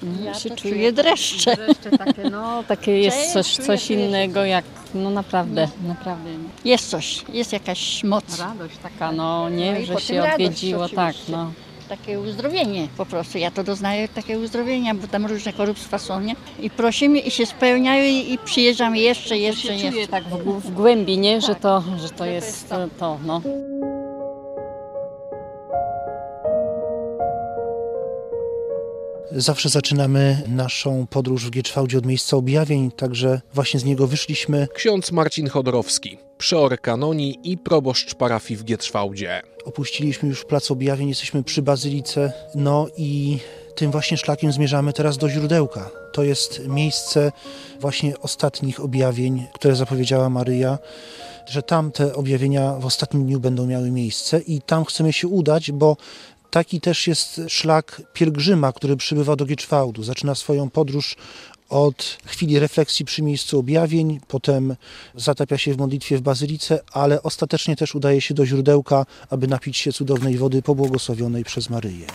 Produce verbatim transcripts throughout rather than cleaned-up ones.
Ja Ja się to czuję czuję dreszcze. Dreszcze takie, no, Takie jest Cześć, coś, czuję, coś czuję się. innego jak, no naprawdę, naprawdę. Jest coś, jest jakaś moc radość taka. taka, no nie, No i że potem się radość odwiedziło, tak, oczywiście. no. Takie uzdrowienie po prostu, ja to doznaję takie uzdrowienia, bo tam różne chorobstwa są, nie? I prosimy i się spełniają i, i przyjeżdżam jeszcze, jeszcze, się jeszcze. czuje tak w, gł- w głębi, nie, że Tak, to, że to to jest jest to. to, no. Zawsze zaczynamy naszą podróż w Gieczwałdzie od miejsca objawień, także właśnie z niego wyszliśmy. Ksiądz Marcin Chodorowski, przeor kanonii i proboszcz parafii w Gieczwałdzie. Opuściliśmy już plac objawień, jesteśmy przy bazylice, no i tym właśnie szlakiem zmierzamy teraz do źródełka. To jest miejsce właśnie ostatnich objawień, które zapowiedziała Maryja, że tam te objawienia w ostatnim dniu będą miały miejsce i tam chcemy się udać, bo taki też jest szlak pielgrzyma, który przybywa do Gieczwałdu. Zaczyna swoją podróż od chwili refleksji przy miejscu objawień, potem zatapia się w modlitwie w bazylice, ale ostatecznie też udaje się do źródełka, aby napić się cudownej wody pobłogosławionej przez Maryję.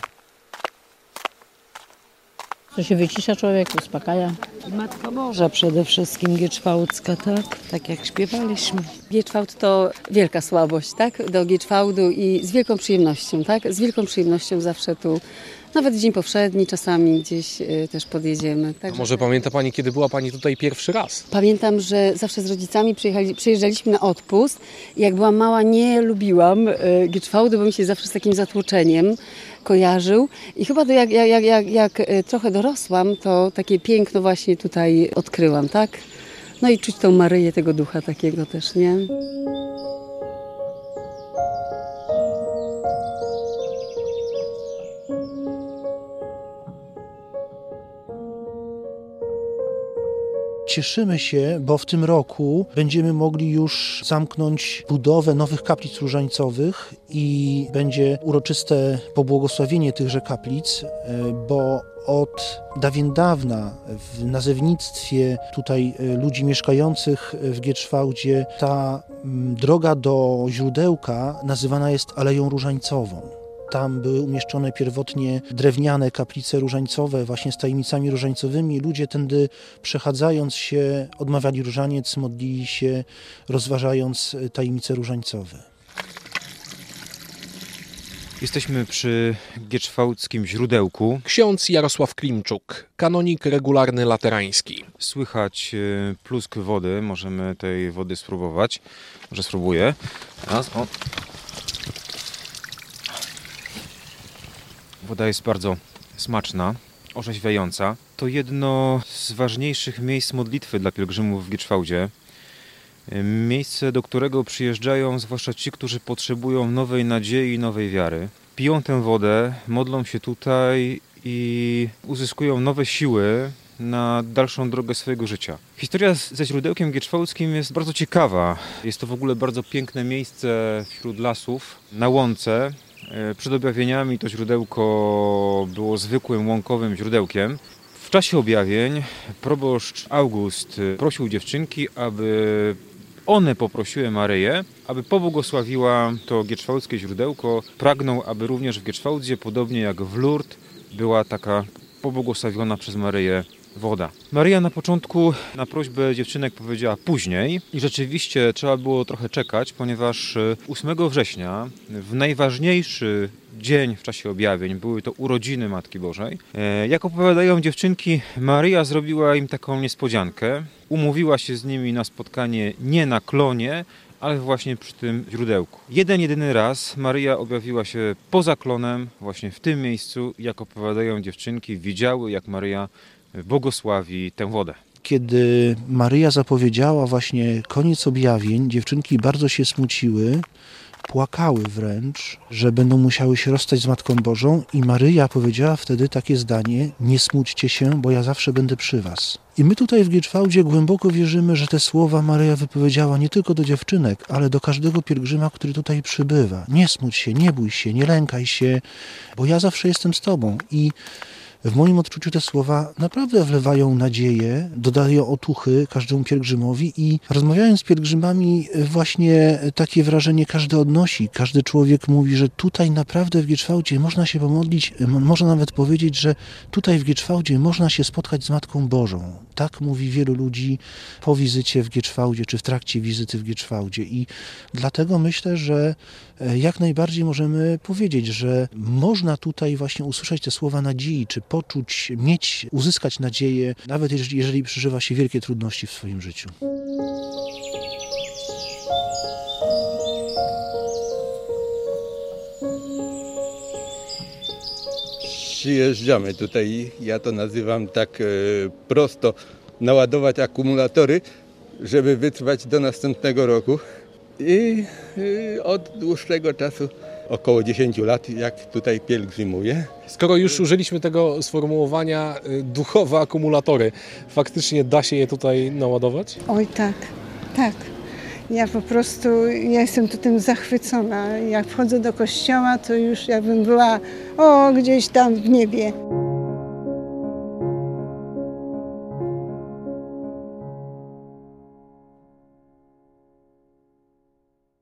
To się wycisza człowiek, uspokaja. Matka Boża przede wszystkim, Gieczwałdzka, tak? Tak jak śpiewaliśmy. Gieczwałd to wielka słabość, tak? Do Gieczwałdu i z wielką przyjemnością, tak? Z wielką przyjemnością zawsze tu, nawet dzień powszedni czasami gdzieś y, też podjedziemy. A Także może pamięta Pani, kiedy była Pani tutaj pierwszy raz? pamiętam, że zawsze z rodzicami przyjechali, przyjeżdżaliśmy na odpust i jak byłam mała, nie lubiłam y, Gieczwałdu, bo mi się zawsze z takim zatłoczeniem kojarzył. I chyba to jak, jak, jak, jak, jak y, trochę dorosłam, to takie piękno właśnie tutaj odkryłam, tak? No i czuć tą Maryję, tego ducha takiego też, nie? Cieszymy się, bo w tym roku będziemy mogli już zamknąć budowę nowych kaplic różańcowych i będzie uroczyste pobłogosławienie tychże kaplic, bo od dawien dawna w nazewnictwie tutaj ludzi mieszkających w Gieczwałdzie ta droga do źródełka nazywana jest Aleją Różańcową. Tam były umieszczone pierwotnie drewniane kaplice różańcowe właśnie z tajemnicami różańcowymi. Ludzie tędy przechadzając się odmawiali różaniec, modlili się, rozważając tajemnice różańcowe. Jesteśmy przy gieczwałdzkim źródełku. Ksiądz Jarosław Klimczuk, kanonik regularny laterański. Słychać e, plusk wody. Możemy tej wody spróbować. Może spróbuję. Raz, o. Woda jest bardzo smaczna, orzeźwiająca. To jedno z ważniejszych miejsc modlitwy dla pielgrzymów w Gieczwałdzie. Miejsce, do którego przyjeżdżają zwłaszcza ci, którzy potrzebują nowej nadziei i nowej wiary. Piją tę wodę, modlą się tutaj i uzyskują nowe siły na dalszą drogę swojego życia. Historia ze źródełkiem gieczwałdzkim jest bardzo ciekawa. Jest to w ogóle bardzo piękne miejsce wśród lasów, na łące. Przed objawieniami to źródełko było zwykłym łąkowym źródełkiem. W czasie objawień proboszcz August prosił dziewczynki, aby one poprosiły Maryję, aby pobłogosławiła to gieczwałdzkie źródełko. Pragnął, aby również w Gieczwałdzie, podobnie jak w Lourdes, była taka pobłogosławiona przez Maryję woda. Maryja na początku na prośbę dziewczynek powiedziała później i rzeczywiście trzeba było trochę czekać, ponieważ ósmego września, w najważniejszy dzień w czasie objawień, były to urodziny Matki Bożej. Jak opowiadają dziewczynki, Maryja zrobiła im taką niespodziankę. Umówiła się z nimi na spotkanie nie na klonie, ale właśnie przy tym źródełku. Jeden, jedyny raz Maryja objawiła się poza klonem, właśnie w tym miejscu. Jak opowiadają dziewczynki, widziały, jak Maryja błogosławi tę wodę. Kiedy Maryja zapowiedziała właśnie koniec objawień, dziewczynki bardzo się smuciły, płakały wręcz, że będą musiały się rozstać z Matką Bożą i Maryja powiedziała wtedy takie zdanie: nie smućcie się, bo ja zawsze będę przy was. I my tutaj w Gieczwałdzie głęboko wierzymy, że te słowa Maryja wypowiedziała nie tylko do dziewczynek, ale do każdego pielgrzyma, który tutaj przybywa. Nie smuć się, nie bój się, nie lękaj się, bo ja zawsze jestem z tobą. I W moim odczuciu te słowa naprawdę wlewają nadzieję, dodają otuchy każdemu pielgrzymowi i rozmawiając z pielgrzymami właśnie takie wrażenie każdy odnosi. Każdy człowiek mówi, że tutaj naprawdę w Gieczwałdzie można się pomodlić, można nawet powiedzieć, że tutaj w Gieczwałdzie można się spotkać z Matką Bożą. Tak mówi wielu ludzi po wizycie w Gieczwałdzie, czy w trakcie wizyty w Gieczwałdzie. I dlatego myślę, że jak najbardziej możemy powiedzieć, że można tutaj właśnie usłyszeć te słowa nadziei, czy poczuć, mieć, uzyskać nadzieję, nawet jeżeli, jeżeli przeżywa się wielkie trudności w swoim życiu. Przyjeżdżamy tutaj, ja to nazywam tak e, prosto, naładować akumulatory, żeby wytrwać do następnego roku. I e, od dłuższego czasu, około dziesięć lat, jak tutaj pielgrzymuję. Skoro już użyliśmy tego sformułowania y, duchowe akumulatory, faktycznie da się je tutaj naładować? Oj tak, tak. Ja po prostu, ja jestem tu tym zachwycona. Jak wchodzę do kościoła, to już jakbym była o, gdzieś tam w niebie.